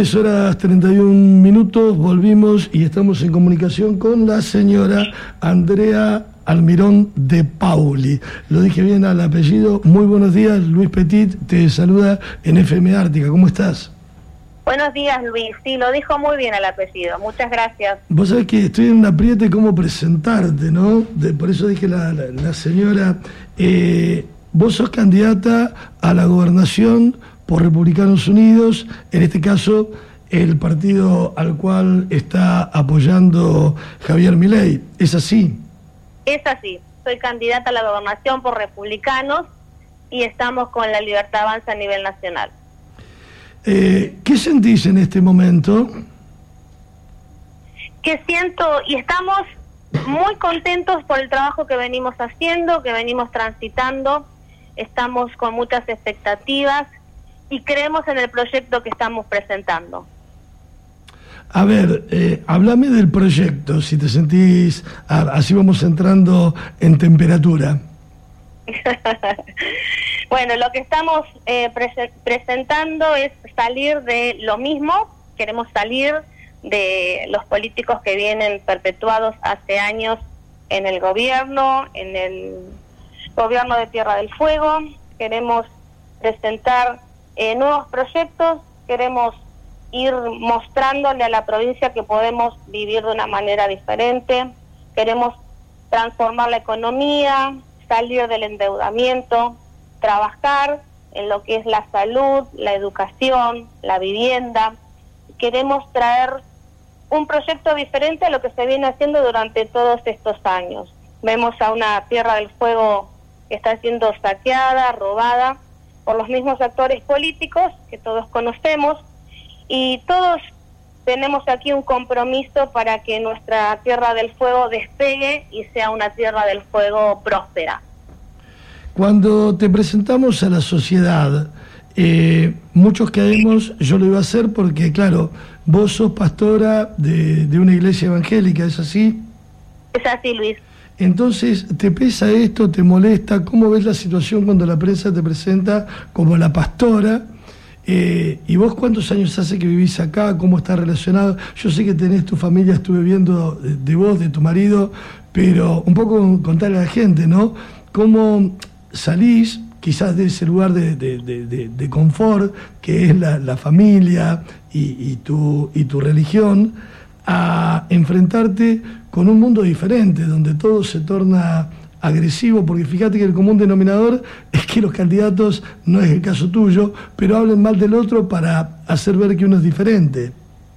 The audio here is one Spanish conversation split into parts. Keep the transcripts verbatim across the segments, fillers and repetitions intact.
diez horas treinta y un minutos, volvimos y estamos en comunicación con la señora Andrea Almirón de Pauli. Lo dije bien al apellido. Muy buenos días, Luis Petit te saluda en F M Ártica. ¿Cómo estás? Buenos días, Luis. Sí, lo dijo muy bien el apellido. Muchas gracias. Vos sabés que estoy en un apriete cómo presentarte, ¿no? De, por eso dije la, la, la señora... Eh, vos sos candidata a la gobernación por Republicanos Unidos, en este caso el partido al cual está apoyando Javier Milei. ¿Es así? Es así. Soy candidata a la gobernación por Republicanos y estamos con la Libertad Avanza a nivel nacional. Eh, ¿Qué sentís en este momento? Que siento, y estamos muy contentos por el trabajo que venimos haciendo, que venimos transitando, estamos con muchas expectativas y creemos en el proyecto que estamos presentando. A ver, eh, háblame del proyecto, si te sentís, ah, así vamos entrando en temperatura. Bueno, lo que estamos eh, pre- presentando es salir de lo mismo, queremos salir de los políticos que vienen perpetuados hace años en el gobierno, en el gobierno de Tierra del Fuego, queremos presentar eh, nuevos proyectos, queremos ir mostrándole a la provincia que podemos vivir de una manera diferente, queremos transformar la economía, salir del endeudamiento, trabajar en lo que es la salud, la educación, la vivienda. Queremos traer un proyecto diferente a lo que se viene haciendo durante todos estos años. Vemos a una Tierra del Fuego que está siendo saqueada, robada por los mismos actores políticos que todos conocemos, y todos tenemos aquí un compromiso para que nuestra Tierra del Fuego despegue y sea una Tierra del Fuego próspera. Cuando te presentamos a la sociedad, eh, muchos caemos, yo lo iba a hacer porque, claro, vos sos pastora de, de una iglesia evangélica, ¿es así? Es así, Luis. Entonces, ¿te pesa esto? ¿Te molesta? ¿Cómo ves la situación cuando la prensa te presenta como la pastora? Eh, ¿Y vos cuántos años hace que vivís acá? ¿Cómo estás relacionado? Yo sé que tenés tu familia, estuve viendo de, de vos, de tu marido, pero un poco contarle a la gente, ¿no? ¿Cómo salís quizás de ese lugar de, de, de, de, de confort, que es la, la familia y, y, tu, y tu religión, a enfrentarte con un mundo diferente, donde todo se torna agresivo? Porque fíjate que el común denominador es que los candidatos, no es el caso tuyo, pero hablen mal del otro para hacer ver que uno es diferente.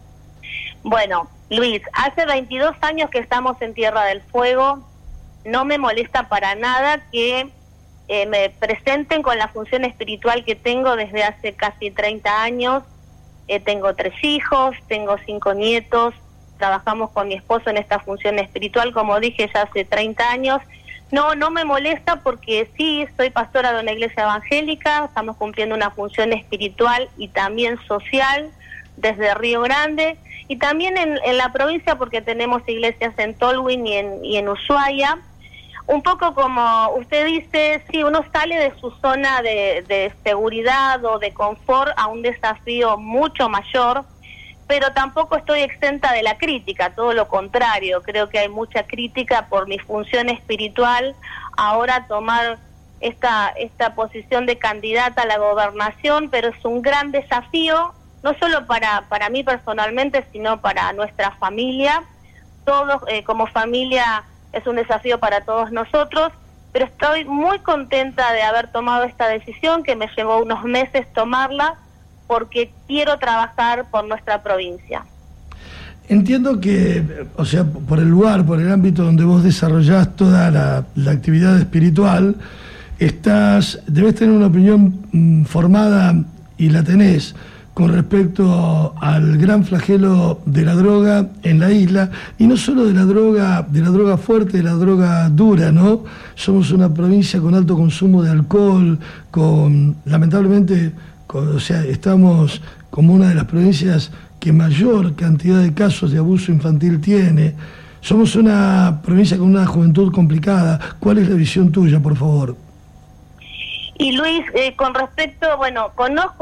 Bueno, Luis, hace veintidós años que estamos en Tierra del Fuego, no me molesta para nada que eh, me presenten con la función espiritual que tengo desde hace casi treinta años. Eh, tengo tres hijos, tengo cinco nietos, trabajamos con mi esposo en esta función espiritual, como dije, ya hace treinta años. No, no me molesta porque sí, soy pastora de una iglesia evangélica, estamos cumpliendo una función espiritual y también social desde Río Grande, y también en, en la provincia porque tenemos iglesias en Tolwyn y en, y en Ushuaia. Un poco como usted dice, sí, uno sale de su zona de, de seguridad o de confort a un desafío mucho mayor, pero tampoco estoy exenta de la crítica, todo lo contrario, creo que hay mucha crítica por mi función espiritual, ahora tomar esta, esta posición de candidata a la gobernación, pero es un gran desafío, no solo para, para mí personalmente, sino para nuestra familia. Todos eh, como familia es un desafío para todos nosotros, pero estoy muy contenta de haber tomado esta decisión, que me llevó unos meses tomarla, porque quiero trabajar por nuestra provincia. Entiendo que, o sea, por el lugar, por el ámbito donde vos desarrollás toda la, la actividad espiritual, estás, debes tener una opinión mm, formada, y la tenés, con respecto al gran flagelo de la droga en la isla, y no solo de la droga, de la droga fuerte, de la droga dura, ¿no? Somos una provincia con alto consumo de alcohol, con, lamentablemente, con, o sea, estamos como una de las provincias que mayor cantidad de casos de abuso infantil tiene. Somos una provincia con una juventud complicada. ¿Cuál es la visión tuya, por favor? Y Luis, eh, con respecto, bueno, conozco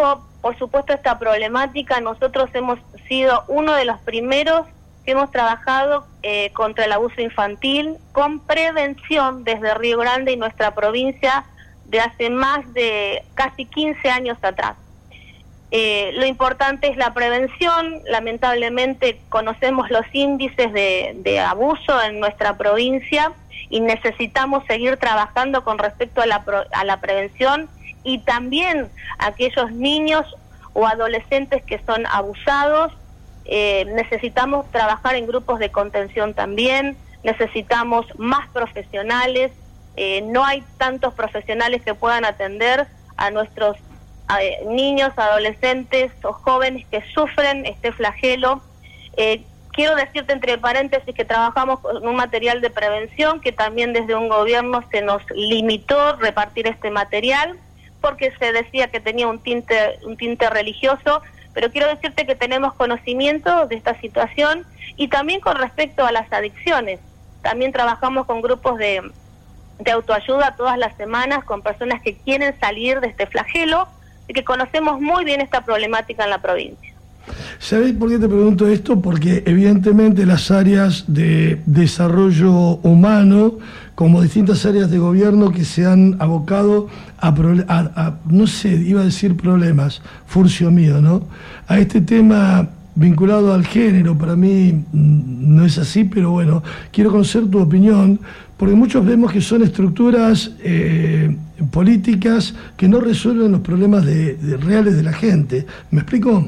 por supuesto, esta problemática. Nosotros hemos sido uno de los primeros que hemos trabajado eh, contra el abuso infantil con prevención desde Río Grande y nuestra provincia de hace más de casi quince años atrás. Eh, lo importante es la prevención. Lamentablemente conocemos los índices de, de abuso en nuestra provincia y necesitamos seguir trabajando con respecto a la, a la prevención, y también aquellos niños o adolescentes que son abusados. Eh, necesitamos trabajar en grupos de contención también, necesitamos más profesionales. Eh, no hay tantos profesionales que puedan atender a nuestros eh, niños, adolescentes o jóvenes que sufren este flagelo. Eh, quiero decirte entre paréntesis que trabajamos con un material de prevención que también desde un gobierno se nos limitó repartir este material porque se decía que tenía un tinte, un tinte religioso, pero quiero decirte que tenemos conocimiento de esta situación. Y también con respecto a las adicciones, también trabajamos con grupos de, de autoayuda todas las semanas con personas que quieren salir de este flagelo y que conocemos muy bien esta problemática en la provincia. ¿Sabés por qué te pregunto esto? Porque evidentemente las áreas de desarrollo humano, como distintas áreas de gobierno que se han abocado a, a, a no sé, iba a decir problemas, furcio mío, ¿no? A este tema vinculado al género, para mí no es así, pero bueno, quiero conocer tu opinión, porque muchos vemos que son estructuras eh, políticas que no resuelven los problemas de, de reales de la gente. ¿Me explico?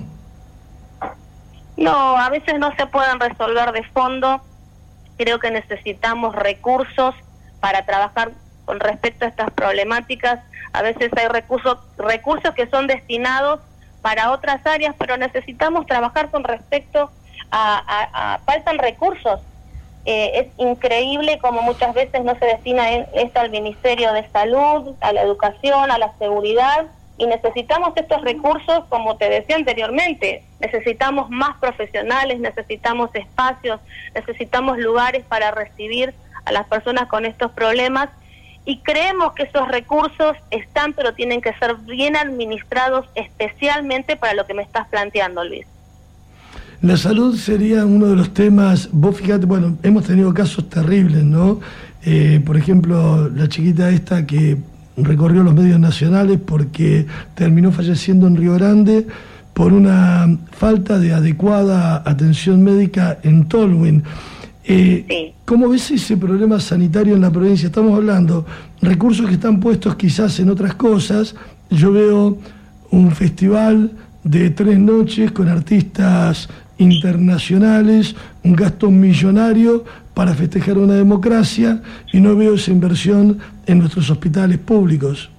No, a veces no se pueden resolver de fondo. Creo que necesitamos recursos para trabajar con respecto a estas problemáticas. A veces hay recursos, recursos que son destinados para otras áreas, pero necesitamos trabajar con respecto a... a, a faltan recursos. Eh, es increíble como muchas veces no se destina en, esto al Ministerio de Salud, a la educación, a la seguridad, y necesitamos estos recursos, como te decía anteriormente. Necesitamos más profesionales, necesitamos espacios, necesitamos lugares para recibir a las personas con estos problemas, y creemos que esos recursos están, pero tienen que ser bien administrados, especialmente para lo que me estás planteando, Luis. La salud sería uno de los temas. Vos fíjate, bueno, hemos tenido casos terribles, ¿no? Eh, por ejemplo, la chiquita esta que recorrió los medios nacionales porque terminó falleciendo en Río Grande por una falta de adecuada atención médica en Tolwyn. Eh, sí. ¿Cómo ves ese problema sanitario en la provincia? Estamos hablando recursos que están puestos quizás en otras cosas. Yo veo un festival de tres noches con artistas internacionales, un gasto millonario para festejar una democracia, y no veo esa inversión en nuestros hospitales públicos.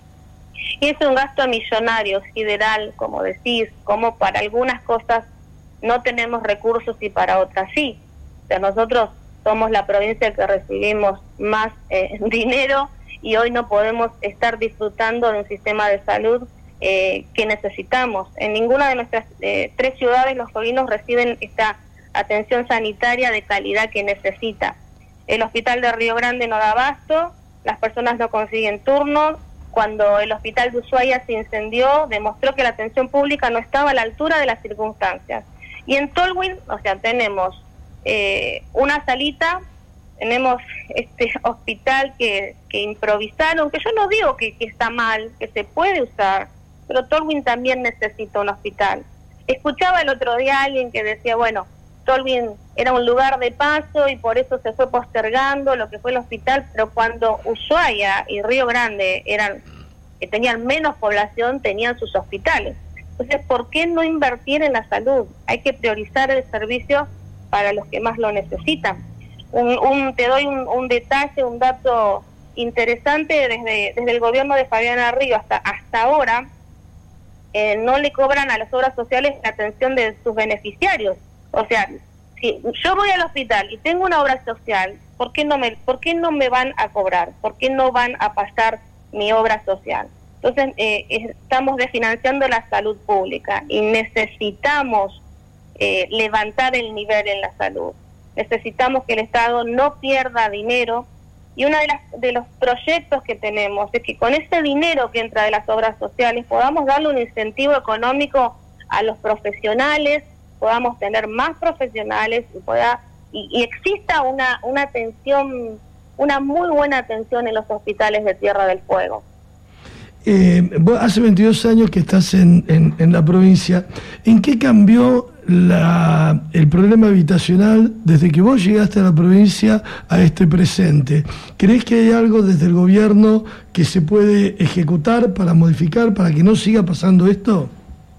Y es un gasto millonario, sideral, como decís, como para algunas cosas no tenemos recursos y para otras sí. O sea, nosotros somos la provincia que recibimos más eh, dinero, y hoy no podemos estar disfrutando de un sistema de salud eh, que necesitamos. En ninguna de nuestras eh, tres ciudades los jueguinos reciben esta atención sanitaria de calidad que necesita. El hospital de Río Grande no da abasto, las personas no consiguen turnos. Cuando el hospital de Ushuaia se incendió, demostró que la atención pública no estaba a la altura de las circunstancias. Y en Tolwyn, o sea, tenemos eh, una salita, tenemos este hospital que, que improvisaron, que yo no digo que, que está mal, que se puede usar, pero Tolwyn también necesita un hospital. Escuchaba el otro día a alguien que decía, bueno, Tolwyn era un lugar de paso y por eso se fue postergando lo que fue el hospital, pero cuando Ushuaia y Río Grande eran que tenían menos población, tenían sus hospitales. Entonces, ¿por qué no invertir en la salud? Hay que priorizar el servicio para los que más lo necesitan. Un, un, te doy un, un detalle, un dato interesante. Desde, desde el gobierno de Fabiana Río hasta, hasta ahora, eh, no le cobran a las obras sociales la atención de sus beneficiarios. O sea, si yo voy al hospital y tengo una obra social, ¿por qué no me, por qué no me van a cobrar? ¿Por qué no van a pasar mi obra social? Entonces, eh, estamos desfinanciando la salud pública y necesitamos eh, levantar el nivel en la salud. Necesitamos que el Estado no pierda dinero Y uno de, las, de los proyectos que tenemos es que con ese dinero que entra de las obras sociales podamos darle un incentivo económico a los profesionales, podamos tener más profesionales y, pueda, y, y exista una, una atención, una muy buena atención en los hospitales de Tierra del Fuego. Eh, vos hace veintidós años que estás en, en, en la provincia. ¿En qué cambió la, el problema habitacional desde que vos llegaste a la provincia a este presente? ¿Crees que hay algo desde el gobierno que se puede ejecutar para modificar, para que no siga pasando esto?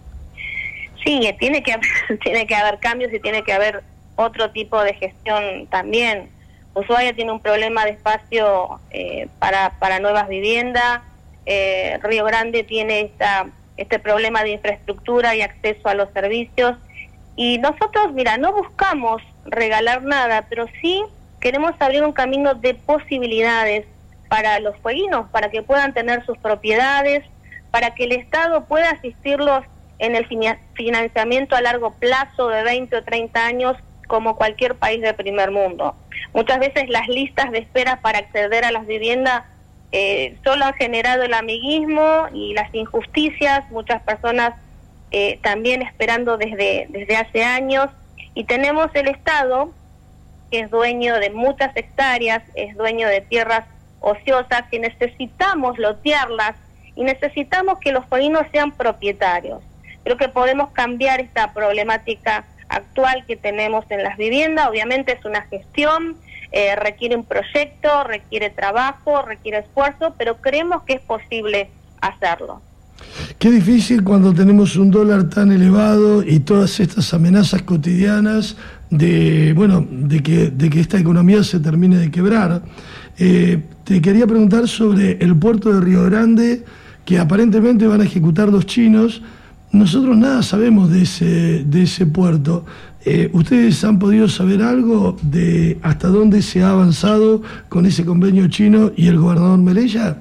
Sí, tiene que, tiene que haber cambios y tiene que haber otro tipo de gestión también. Ushuaia tiene un problema de espacio eh, para, para nuevas viviendas. Eh, Río Grande tiene esta, este problema de infraestructura y acceso a los servicios, y nosotros, mira, no buscamos regalar nada, pero sí queremos abrir un camino de posibilidades para los fueguinos, para que puedan tener sus propiedades, para que el Estado pueda asistirlos en el financiamiento a largo plazo de veinte o treinta años, como cualquier país de primer mundo. Muchas veces las listas de espera para acceder a las viviendas Eh, solo han generado el amiguismo y las injusticias, muchas personas eh, también esperando desde, desde hace años, y tenemos el Estado, que es dueño de muchas hectáreas, es dueño de tierras ociosas, que necesitamos lotearlas y necesitamos que los fueguinos sean propietarios. Creo que podemos cambiar esta problemática actual que tenemos en las viviendas. Obviamente es una gestión, Eh, requiere un proyecto, requiere trabajo, requiere esfuerzo, pero creemos que es posible hacerlo. Qué difícil cuando tenemos un dólar tan elevado y todas estas amenazas cotidianas de, bueno, de que, de que esta economía se termine de quebrar. Eh, te quería preguntar sobre el puerto de Río Grande, que aparentemente van a ejecutar los chinos. Nosotros nada sabemos de ese, de ese puerto. Eh, ¿Ustedes han podido saber algo de hasta dónde se ha avanzado con ese convenio chino y el gobernador Melella?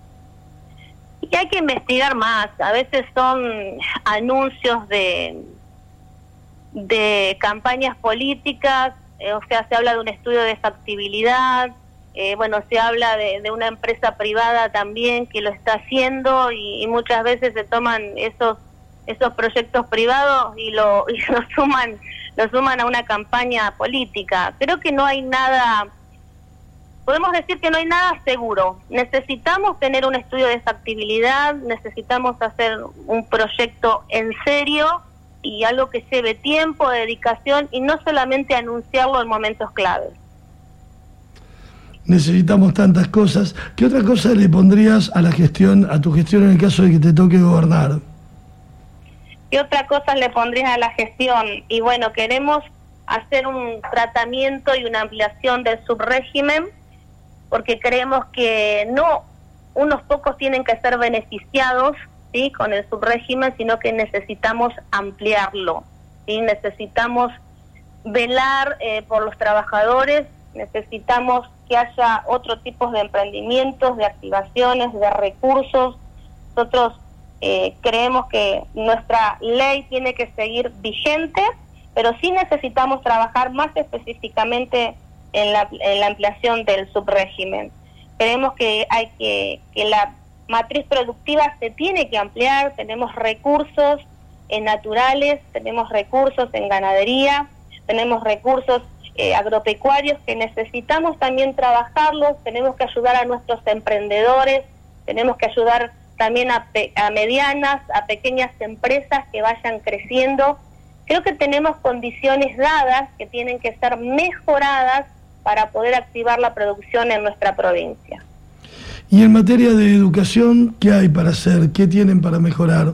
Y hay que investigar más. A veces son anuncios de, de campañas políticas, eh, o sea, se habla de un estudio de factibilidad, eh, bueno, se habla de, de una empresa privada también que lo está haciendo, y, y muchas veces se toman esos esos proyectos privados y lo, y lo suman lo suman a una campaña política. Creo que no hay nada, podemos decir que no hay nada seguro. Necesitamos tener un estudio de factibilidad, necesitamos hacer un proyecto en serio y algo que lleve tiempo, dedicación, y no solamente anunciarlo en momentos claves. Necesitamos tantas cosas. ¿Qué otra cosa le pondrías a la gestión, a tu gestión en el caso de que te toque gobernar? ¿Qué otra cosa le pondrías a la gestión? Y bueno, queremos hacer un tratamiento y una ampliación del subrégimen, porque creemos que no unos pocos tienen que ser beneficiados, ¿sí?, con el subrégimen, sino que necesitamos ampliarlo, ¿sí? Necesitamos velar eh, por los trabajadores, necesitamos que haya otro tipo de emprendimientos, de activaciones, de recursos. Nosotros Eh, creemos que nuestra ley tiene que seguir vigente, pero sí necesitamos trabajar más específicamente en la, en la ampliación del subrégimen. Creemos que hay que, que la matriz productiva se tiene que ampliar. Tenemos recursos eh, naturales, tenemos recursos en ganadería, tenemos recursos eh, agropecuarios que necesitamos también trabajarlos. Tenemos que ayudar a nuestros emprendedores, tenemos que ayudar también a, pe a medianas, a pequeñas empresas que vayan creciendo. Creo que tenemos condiciones dadas que tienen que ser mejoradas para poder activar la producción en nuestra provincia. Y en materia de educación, ¿qué hay para hacer? ¿Qué tienen para mejorar?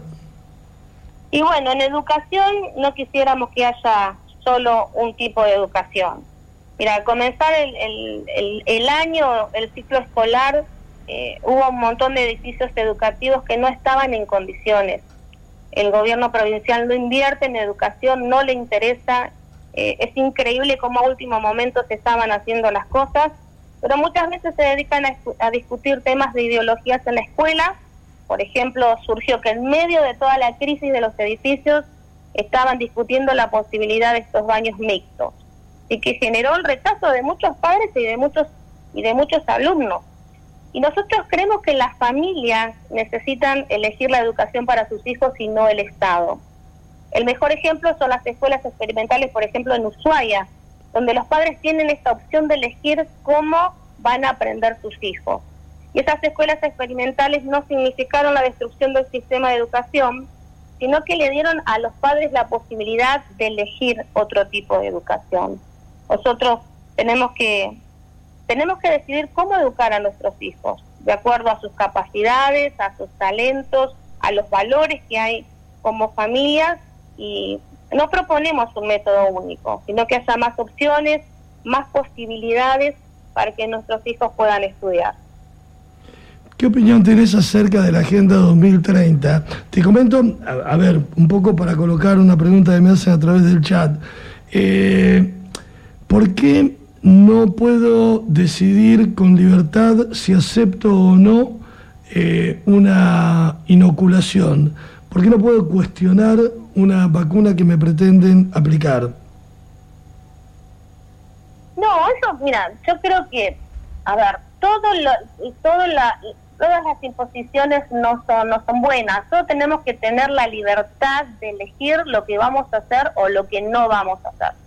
Y bueno, en educación no quisiéramos que haya solo un tipo de educación. Mira, al comenzar el, el, el, el año, el ciclo escolar, Eh, hubo un montón de edificios educativos que no estaban en condiciones. El gobierno provincial no invierte en educación, no le interesa. Eh, es increíble cómo a último momento se estaban haciendo las cosas, pero muchas veces se dedican a, a discutir temas de ideologías en la escuela. Por ejemplo, surgió que en medio de toda la crisis de los edificios estaban discutiendo la posibilidad de estos baños mixtos, y que generó el rechazo de muchos padres y de muchos y de muchos alumnos. Y nosotros creemos que las familias necesitan elegir la educación para sus hijos y no el Estado. El mejor ejemplo son las escuelas experimentales, por ejemplo en Ushuaia, donde los padres tienen esta opción de elegir cómo van a aprender sus hijos. Y esas escuelas experimentales no significaron la destrucción del sistema de educación, sino que le dieron a los padres la posibilidad de elegir otro tipo de educación. Nosotros tenemos que, tenemos que decidir cómo educar a nuestros hijos, de acuerdo a sus capacidades, a sus talentos, a los valores que hay como familias, y no proponemos un método único, sino que haya más opciones, más posibilidades para que nuestros hijos puedan estudiar. ¿Qué opinión tenés acerca de la Agenda dos mil treinta? Te comento, a, a ver, un poco para colocar una pregunta que me hacen a través del chat. Eh, ¿Por qué no puedo decidir con libertad si acepto o no eh, una inoculación? ¿Por qué no puedo cuestionar una vacuna que me pretenden aplicar? No, eso, mira, yo creo que, a ver, todo lo, todo la... todas las imposiciones no son no son buenas. Todos tenemos que tener la libertad de elegir lo que vamos a hacer o lo que no vamos a hacer.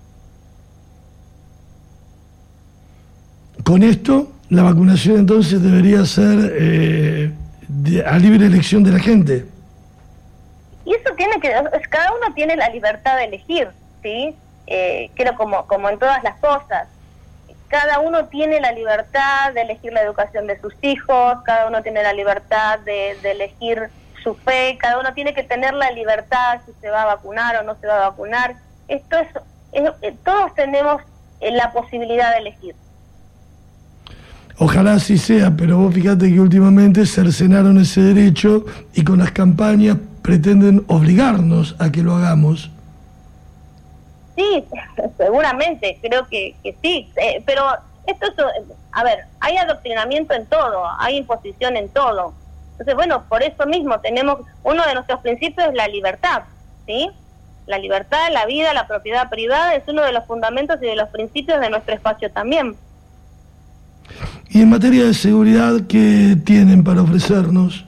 Con esto, la vacunación entonces debería ser eh, de, a libre elección de la gente. Y eso tiene que, cada uno tiene la libertad de elegir, ¿sí? Eh, creo como como en todas las cosas. Cada uno tiene la libertad de elegir la educación de sus hijos, cada uno tiene la libertad de, de elegir su fe, cada uno tiene que tener la libertad si se va a vacunar o no se va a vacunar. Esto es, es todos tenemos la posibilidad de elegir. Ojalá así sea, pero vos fíjate que últimamente cercenaron ese derecho y con las campañas pretenden obligarnos a que lo hagamos. Sí, seguramente, creo que, que sí, eh, pero esto es, a ver, hay adoctrinamiento en todo, hay imposición en todo. Entonces, bueno, por eso mismo tenemos, uno de nuestros principios es la libertad, ¿sí? La libertad, la vida, la propiedad privada es uno de los fundamentos y de los principios de nuestro espacio también. Y en materia de seguridad, ¿qué tienen para ofrecernos?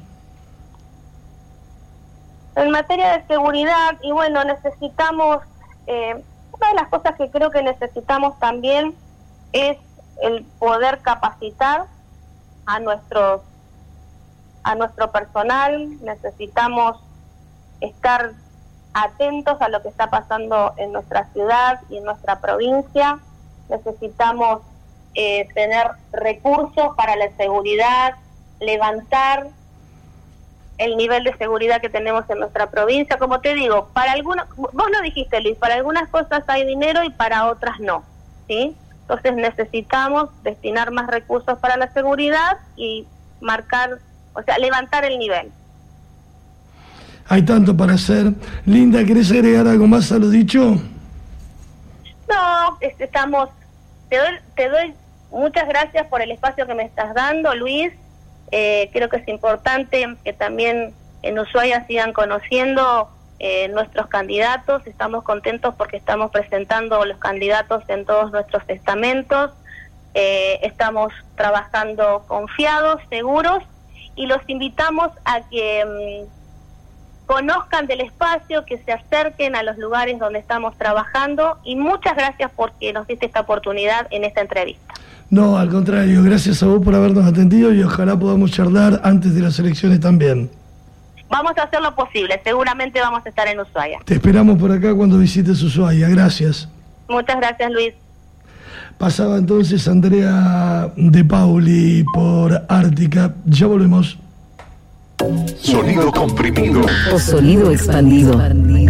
En materia de seguridad, y bueno, necesitamos... Eh, Una de las cosas que creo que necesitamos también es el poder capacitar a nuestros a nuestro personal. Necesitamos estar atentos a lo que está pasando en nuestra ciudad y en nuestra provincia. Necesitamos eh, tener recursos para la seguridad, levantar el nivel de seguridad que tenemos en nuestra provincia. Como te digo, para algunas, vos lo dijiste, Luis, para algunas cosas hay dinero y para otras no, ¿sí? Entonces necesitamos destinar más recursos para la seguridad y marcar, o sea, levantar el nivel. Hay tanto para hacer. Linda, ¿querés agregar algo más a lo dicho? No, estamos, te doy, te doy muchas gracias por el espacio que me estás dando, Luis. Eh, creo que es importante que también en Ushuaia sigan conociendo eh, nuestros candidatos. Estamos contentos porque estamos presentando los candidatos en todos nuestros estamentos. Eh, estamos trabajando confiados, seguros, y los invitamos a que mmm, conozcan del espacio, que se acerquen a los lugares donde estamos trabajando, y muchas gracias porque nos diste esta oportunidad en esta entrevista. No, al contrario, gracias a vos por habernos atendido y ojalá podamos charlar antes de las elecciones también. Vamos a hacer lo posible, seguramente vamos a estar en Ushuaia. Te esperamos por acá cuando visites Ushuaia, gracias. Muchas gracias, Luis. Pasaba entonces Andrea De Pauli por Ártica, ya volvemos. Sonido comprimido O sonido expandido.